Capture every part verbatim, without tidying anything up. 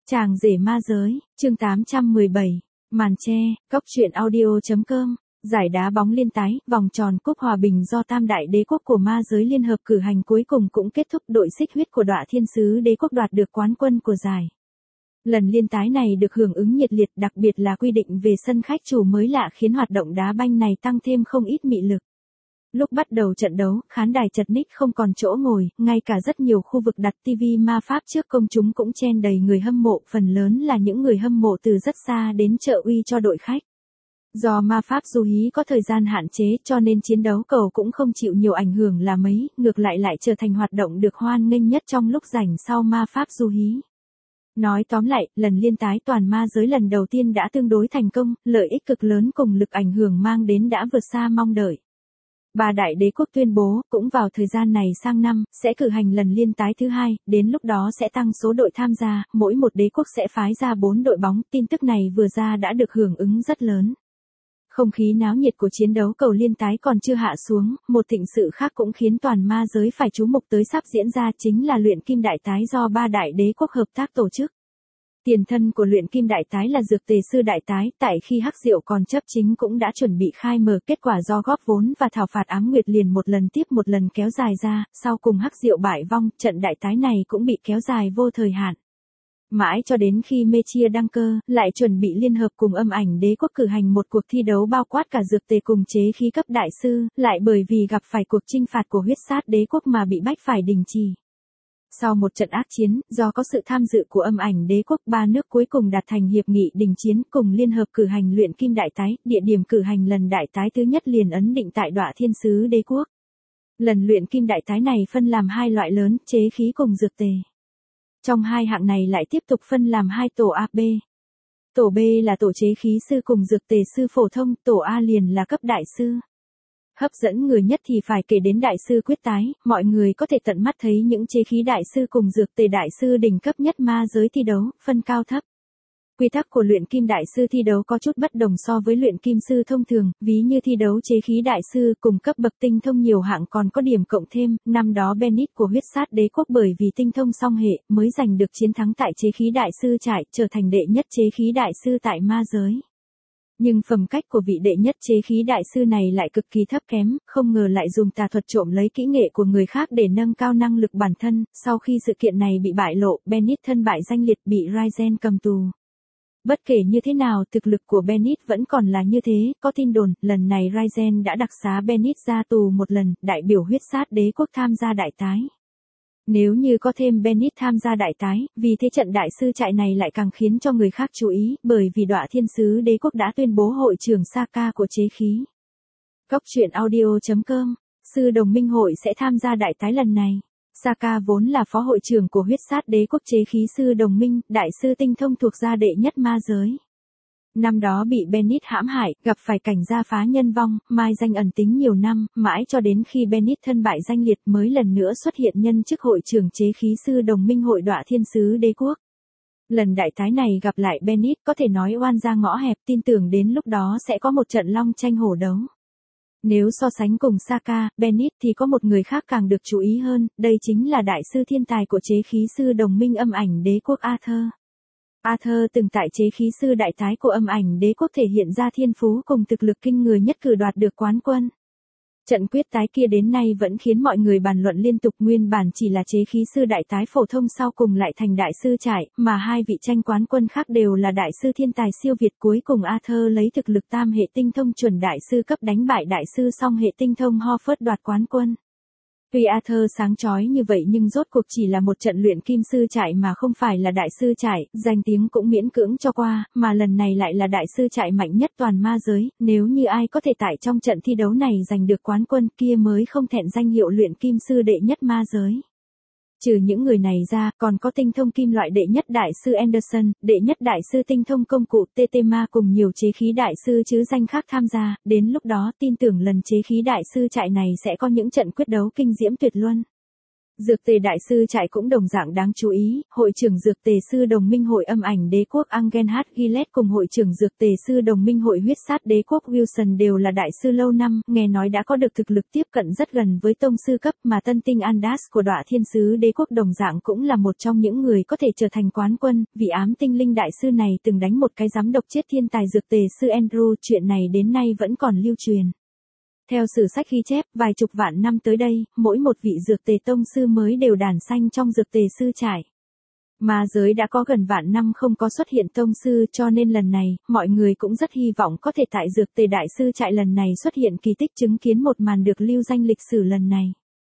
Chàng rể ma giới, chương tám trăm mười bảy, màn che, cốc truyện audio.com, giải đá bóng liên tái, vòng tròn cúp hòa bình do tam đại đế quốc của ma giới liên hợp cử hành cuối cùng cũng kết thúc, đội xích huyết của Đọa Thiên Sứ đế quốc đoạt được quán quân của giải. Lần liên tái này được hưởng ứng nhiệt liệt, đặc biệt là quy định về sân khách chủ mới lạ khiến hoạt động đá banh này tăng thêm không ít mị lực. Lúc bắt đầu trận đấu, khán đài chật ních không còn chỗ ngồi, ngay cả rất nhiều khu vực đặt ti vi ma pháp trước công chúng cũng chen đầy người hâm mộ, phần lớn là những người hâm mộ từ rất xa đến trợ uy cho đội khách. Do ma pháp du hí có thời gian hạn chế cho nên chiến đấu cầu cũng không chịu nhiều ảnh hưởng là mấy, ngược lại lại trở thành hoạt động được hoan nghênh nhất trong lúc rảnh sau ma pháp du hí. Nói tóm lại, lần liên tái toàn ma giới lần đầu tiên đã tương đối thành công, lợi ích cực lớn cùng lực ảnh hưởng mang đến đã vượt xa mong đợi. Ba đại đế quốc tuyên bố, cũng vào thời gian này sang năm, sẽ cử hành lần liên tái thứ hai, đến lúc đó sẽ tăng số đội tham gia, mỗi một đế quốc sẽ phái ra bốn đội bóng, tin tức này vừa ra đã được hưởng ứng rất lớn. Không khí náo nhiệt của chiến đấu cầu liên tái còn chưa hạ xuống, một thịnh sự khác cũng khiến toàn ma giới phải chú mục tới sắp diễn ra chính là luyện kim đại tái do ba đại đế quốc hợp tác tổ chức. Tiền thân của luyện kim đại tái là dược tề sư đại tái, tại khi Hắc Diệu còn chấp chính cũng đã chuẩn bị khai mở, kết quả do góp vốn và thảo phạt ám nguyệt liền một lần tiếp một lần kéo dài ra, sau cùng Hắc Diệu bại vong, trận đại tái này cũng bị kéo dài vô thời hạn. Mãi cho đến khi Mê Chia đăng cơ, lại chuẩn bị liên hợp cùng Âm Ảnh đế quốc cử hành một cuộc thi đấu bao quát cả dược tề cùng chế khí cấp đại sư, lại bởi vì gặp phải cuộc chinh phạt của huyết sát đế quốc mà bị bách phải đình chỉ. Sau một trận ác chiến, do có sự tham dự của Âm Ảnh đế quốc, ba nước cuối cùng đạt thành hiệp nghị đình chiến cùng liên hợp cử hành luyện kim đại tái, địa điểm cử hành lần đại tái thứ nhất liền ấn định tại Đọa Thiên Sứ đế quốc. Lần luyện kim đại tái này phân làm hai loại lớn, chế khí cùng dược tề. Trong hai hạng này lại tiếp tục phân làm hai tổ A B. Tổ B là tổ chế khí sư cùng dược tề sư phổ thông, tổ A liền là cấp đại sư. Hấp dẫn người nhất thì phải kể đến đại sư quyết tái, mọi người có thể tận mắt thấy những chế khí đại sư cùng dược tề đại sư đỉnh cấp nhất ma giới thi đấu, phân cao thấp. Quy tắc của luyện kim đại sư thi đấu có chút bất đồng so với luyện kim sư thông thường, ví như thi đấu chế khí đại sư cùng cấp bậc tinh thông nhiều hạng còn có điểm cộng thêm, năm đó Bennett của huyết sát đế quốc bởi vì tinh thông song hệ mới giành được chiến thắng tại chế khí đại sư trại, trở thành đệ nhất chế khí đại sư tại ma giới. Nhưng phẩm cách của vị đệ nhất chế khí đại sư này lại cực kỳ thấp kém, không ngờ lại dùng tà thuật trộm lấy kỹ nghệ của người khác để nâng cao năng lực bản thân, sau khi sự kiện này bị bại lộ, Bennett thân bại danh liệt bị Raizen cầm tù. Bất kể như thế nào, thực lực của Bennett vẫn còn là như thế, có tin đồn, lần này Raizen đã đặc xá Bennett ra tù một lần, đại biểu huyết sát đế quốc tham gia đại tái. Nếu như có thêm Bennett tham gia đại tái, vì thế trận đại sư trại này lại càng khiến cho người khác chú ý, bởi vì Đọa Thiên Sứ đế quốc đã tuyên bố hội trưởng Saka của chế khí. Cốc truyện audio.com, sư đồng minh hội sẽ tham gia đại tái lần này. Saka vốn là phó hội trưởng của huyết sát đế quốc chế khí sư đồng minh, đại sư tinh thông thuộc gia đệ nhất ma giới. Năm đó bị Bennett hãm hại, gặp phải cảnh gia phá nhân vong, mai danh ẩn tính nhiều năm, mãi cho đến khi Bennett thân bại danh liệt mới lần nữa xuất hiện nhân chức hội trưởng chế khí sư đồng minh hội Đọa Thiên Sứ đế quốc. Lần đại tái này gặp lại Bennett có thể nói oan ra ngõ hẹp, tin tưởng đến lúc đó sẽ có một trận long tranh hổ đấu. Nếu so sánh cùng Saka, Bennett thì có một người khác càng được chú ý hơn, đây chính là đại sư thiên tài của chế khí sư đồng minh Âm Ảnh đế quốc Arthur. Arthur từng tại chế khí sư đại tái của Âm Ảnh đế quốc thể hiện ra thiên phú cùng thực lực kinh người nhất cử đoạt được quán quân. Trận quyết tái kia đến nay vẫn khiến mọi người bàn luận liên tục, nguyên bản chỉ là chế khí sư đại tái phổ thông sau cùng lại thành đại sư trại, mà hai vị tranh quán quân khác đều là đại sư thiên tài siêu việt, cuối cùng Arthur lấy thực lực tam hệ tinh thông chuẩn đại sư cấp đánh bại đại sư song hệ tinh thông Horford đoạt quán quân. Tuy Arthur sáng chói như vậy nhưng rốt cuộc chỉ là một trận luyện kim sư trại mà không phải là đại sư trại, danh tiếng cũng miễn cưỡng cho qua, mà lần này lại là đại sư trại mạnh nhất toàn ma giới, nếu như ai có thể tại trong trận thi đấu này giành được quán quân kia mới không thẹn danh hiệu luyện kim sư đệ nhất ma giới. Trừ những người này ra, còn có tinh thông kim loại đệ nhất đại sư Anderson, đệ nhất đại sư tinh thông công cụ Tetema cùng nhiều chế khí đại sư chứ danh khác tham gia, đến lúc đó tin tưởng lần chế khí đại sư trại này sẽ có những trận quyết đấu kinh diễm tuyệt luân. Dược tề đại sư trại cũng đồng dạng đáng chú ý, hội trưởng dược tề sư đồng minh hội âm ảnh đế quốc Angenhat Gillette cùng hội trưởng dược tề sư đồng minh hội huyết sát đế quốc Wilson đều là đại sư lâu năm, nghe nói đã có được thực lực tiếp cận rất gần với tông sư cấp, mà tân tinh Andas của Đọa Thiên Sứ đế quốc đồng dạng cũng là một trong những người có thể trở thành quán quân, vị ám tinh linh đại sư này từng đánh một cái giám độc chết thiên tài dược tề sư Andrew, chuyện này đến nay vẫn còn lưu truyền. Theo sử sách ghi chép, vài chục vạn năm tới đây, mỗi một vị dược tề tông sư mới đều đàn xanh trong dược tề sư trại. Ma giới đã có gần vạn năm không có xuất hiện tông sư, cho nên lần này, mọi người cũng rất hy vọng có thể tại dược tề đại sư trại lần này xuất hiện kỳ tích, chứng kiến một màn được lưu danh lịch sử lần này.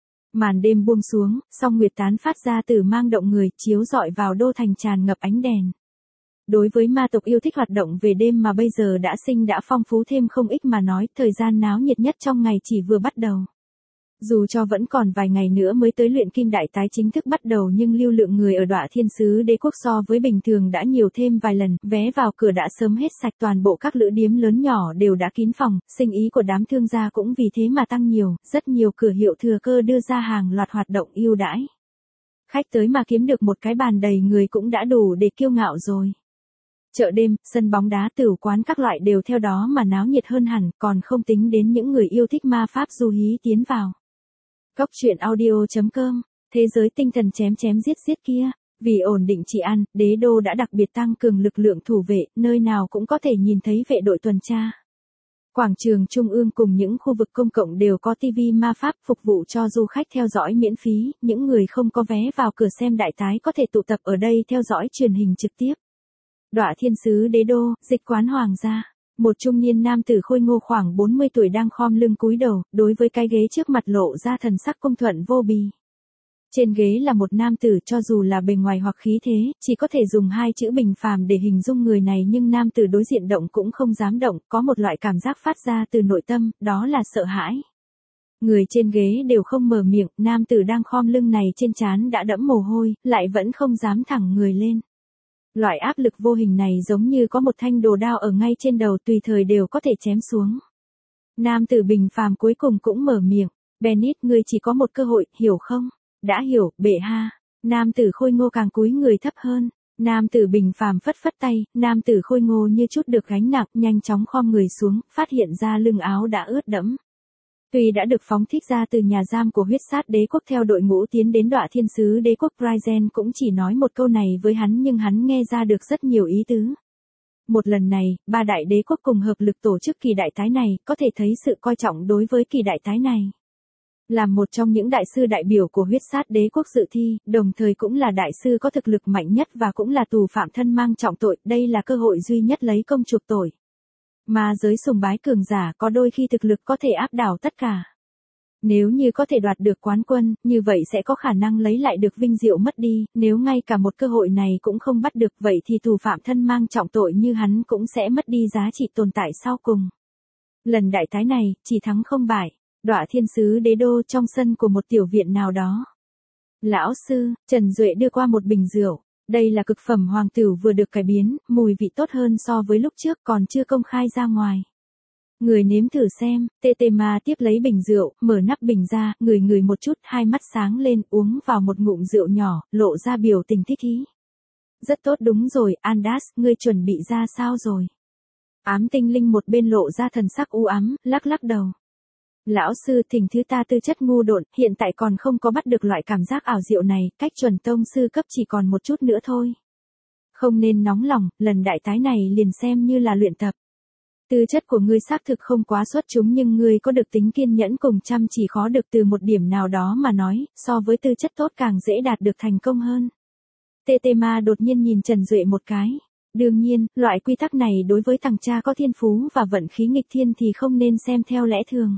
Màn đêm buông xuống, song nguyệt tán phát ra từ mang động người, chiếu rọi vào đô thành tràn ngập ánh đèn. Đối với ma tộc yêu thích hoạt động về đêm mà bây giờ đã sinh đã phong phú thêm không ít mà nói, thời gian náo nhiệt nhất trong ngày chỉ vừa bắt đầu. Dù cho vẫn còn vài ngày nữa mới tới luyện kim đại tái chính thức bắt đầu, nhưng lưu lượng người ở Đọa Thiên Sứ đế quốc so với bình thường đã nhiều thêm vài lần, vé vào cửa đã sớm hết sạch, toàn bộ các lữ điếm lớn nhỏ đều đã kín phòng, sinh ý của đám thương gia cũng vì thế mà tăng nhiều, rất nhiều cửa hiệu thừa cơ đưa ra hàng loạt hoạt động ưu đãi. Khách tới mà kiếm được một cái bàn đầy người cũng đã đủ để kiêu ngạo rồi. Chợ đêm, sân bóng đá, tửu quán các loại đều theo đó mà náo nhiệt hơn hẳn, còn không tính đến những người yêu thích ma pháp du hí tiến vào. Cốc truyện audio chấm com, thế giới tinh thần chém chém giết giết kia, vì ổn định trị an, đế đô đã đặc biệt tăng cường lực lượng thủ vệ, nơi nào cũng có thể nhìn thấy vệ đội tuần tra. Quảng trường trung ương cùng những khu vực công cộng đều có tivi ma pháp phục vụ cho du khách theo dõi miễn phí, những người không có vé vào cửa xem đại tái có thể tụ tập ở đây theo dõi truyền hình trực tiếp. Đọa Thiên Sứ đế đô, dịch quán hoàng gia. Một trung niên nam tử khôi ngô khoảng bốn mươi tuổi đang khom lưng cúi đầu, đối với cái ghế trước mặt lộ ra thần sắc công thuận vô bì. Trên ghế là một nam tử, cho dù là bề ngoài hoặc khí thế, chỉ có thể dùng hai chữ bình phàm để hình dung người này, nhưng nam tử đối diện động cũng không dám động, có một loại cảm giác phát ra từ nội tâm, đó là sợ hãi. Người trên ghế đều không mở miệng, nam tử đang khom lưng này trên trán đã đẫm mồ hôi, lại vẫn không dám thẳng người lên. Loại áp lực vô hình này giống như có một thanh đồ đao ở ngay trên đầu, tùy thời đều có thể chém xuống. Nam tử bình phàm cuối cùng cũng mở miệng, Bennett, ngươi chỉ có một cơ hội, hiểu không? Đã hiểu, bệ hạ. Nam tử khôi ngô càng cúi người thấp hơn. Nam tử bình phàm phất phất tay, nam tử khôi ngô như chút được gánh nặng, nhanh chóng khom người xuống, phát hiện ra lưng áo đã ướt đẫm. Tuy đã được phóng thích ra từ nhà giam của huyết sát đế quốc theo đội ngũ tiến đến Đọa Thiên Sứ đế quốc, Bryzen cũng chỉ nói một câu này với hắn, nhưng hắn nghe ra được rất nhiều ý tứ. Một lần này, ba đại đế quốc cùng hợp lực tổ chức kỳ đại tái này, có thể thấy sự coi trọng đối với kỳ đại tái này. Làm một trong những đại sư đại biểu của huyết sát đế quốc dự thi, đồng thời cũng là đại sư có thực lực mạnh nhất và cũng là tù phạm thân mang trọng tội, đây là cơ hội duy nhất lấy công chuộc tội. Ma giới sùng bái cường giả, có đôi khi thực lực có thể áp đảo tất cả. Nếu như có thể đoạt được quán quân, như vậy sẽ có khả năng lấy lại được vinh diệu mất đi, nếu ngay cả một cơ hội này cũng không bắt được, vậy thì tù phạm thân mang trọng tội như hắn cũng sẽ mất đi giá trị tồn tại sau cùng. Lần đại tái này, chỉ thắng không bại. Đọa Thiên Sứ đế đô, trong sân của một tiểu viện nào đó. Lão sư, Trần Duệ đưa qua một bình rượu. Đây là cực phẩm hoàng tửu vừa được cải biến, mùi vị tốt hơn so với lúc trước, còn chưa công khai ra ngoài. Người nếm thử xem. Tê Tê Ma tiếp lấy bình rượu, mở nắp bình ra, ngửi ngửi một chút, hai mắt sáng lên, uống vào một ngụm rượu nhỏ, lộ ra biểu tình thích ý. Rất tốt, đúng rồi, Andas, ngươi chuẩn bị ra sao rồi? Ám tinh linh một bên lộ ra thần sắc u ám, lắc lắc đầu. Lão sư, thỉnh thứ ta tư chất ngu độn, hiện tại còn không có bắt được loại cảm giác ảo diệu này, cách chuẩn tông sư cấp chỉ còn một chút nữa thôi. Không nên nóng lòng, lần đại tái này liền xem như là luyện tập. Tư chất của ngươi xác thực không quá xuất chúng, nhưng ngươi có được tính kiên nhẫn cùng chăm chỉ khó được, từ một điểm nào đó mà nói, so với tư chất tốt càng dễ đạt được thành công hơn. Tê Tê Ma đột nhiên nhìn Trần Duệ một cái. Đương nhiên, loại quy tắc này đối với thằng cha có thiên phú và vận khí nghịch thiên thì không nên xem theo lẽ thường.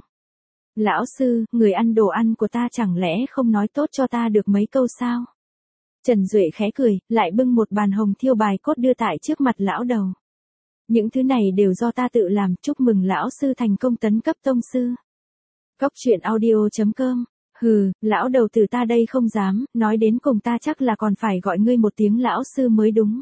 Lão sư, người ăn đồ ăn của ta chẳng lẽ không nói tốt cho ta được mấy câu sao? Trần Duệ khẽ cười, lại bưng một bàn hồng thiêu bài cốt đưa tại trước mặt lão đầu. Những thứ này đều do ta tự làm, chúc mừng lão sư thành công tấn cấp tông sư. Cốc truyện audio chấm com. Hừ, lão đầu tử ta đây không dám, nói đến cùng ta chắc là còn phải gọi ngươi một tiếng lão sư mới đúng.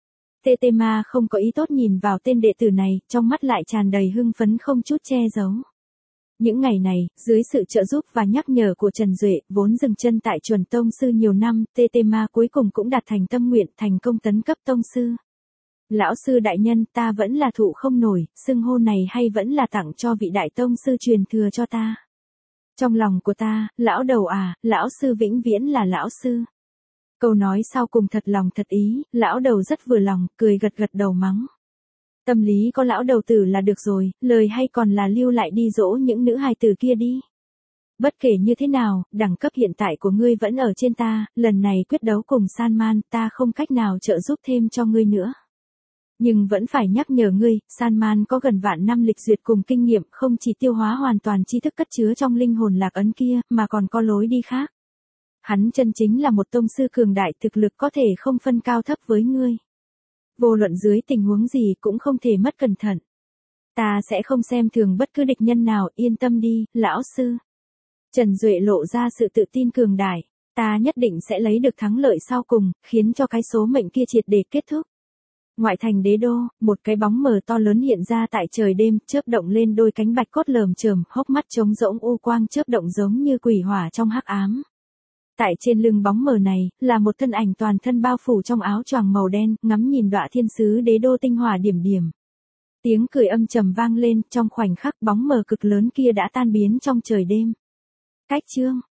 Tê Tê Ma không có ý tốt nhìn vào tên đệ tử này, trong mắt lại tràn đầy hưng phấn không chút che giấu. Những ngày này, dưới sự trợ giúp và nhắc nhở của Trần Duệ, vốn dừng chân tại chuẩn tông sư nhiều năm, tê tê Ma cuối cùng cũng đạt thành tâm nguyện, thành công tấn cấp tông sư. Lão sư đại nhân, ta vẫn là thụ không nổi, xưng hô này hay vẫn là tặng cho vị đại tông sư truyền thừa cho ta. Trong lòng của ta, lão đầu à, lão sư vĩnh viễn là lão sư. Câu nói sau cùng thật lòng thật ý, lão đầu rất vừa lòng, cười gật gật đầu mắng. Tâm lý có lão đầu tử là được rồi, lời hay còn là lưu lại đi dỗ những nữ hài tử kia đi. Bất kể như thế nào, đẳng cấp hiện tại của ngươi vẫn ở trên ta, lần này quyết đấu cùng San Man, ta không cách nào trợ giúp thêm cho ngươi nữa. Nhưng vẫn phải nhắc nhở ngươi, San Man có gần vạn năm lịch duyệt cùng kinh nghiệm, không chỉ tiêu hóa hoàn toàn tri thức cất chứa trong linh hồn lạc ấn kia, mà còn có lối đi khác. Hắn chân chính là một tông sư cường đại, thực lực có thể không phân cao thấp với ngươi. Vô luận dưới tình huống gì cũng không thể mất cẩn thận. Ta sẽ không xem thường bất cứ địch nhân nào, yên tâm đi, lão sư. Trần Duệ lộ ra sự tự tin cường đại, ta nhất định sẽ lấy được thắng lợi sau cùng, khiến cho cái số mệnh kia triệt để kết thúc. Ngoại thành đế đô, một cái bóng mờ to lớn hiện ra tại trời đêm, chớp động lên đôi cánh bạch cốt lởm chởm, hốc mắt trống rỗng u quang chớp động giống như quỷ hỏa trong hắc ám. Tại trên lưng bóng mờ này, là một thân ảnh toàn thân bao phủ trong áo choàng màu đen, ngắm nhìn đọa thiên sứ đế đô tinh hỏa điểm điểm. Tiếng cười âm trầm vang lên, trong khoảnh khắc bóng mờ cực lớn kia đã tan biến trong trời đêm. Cách chương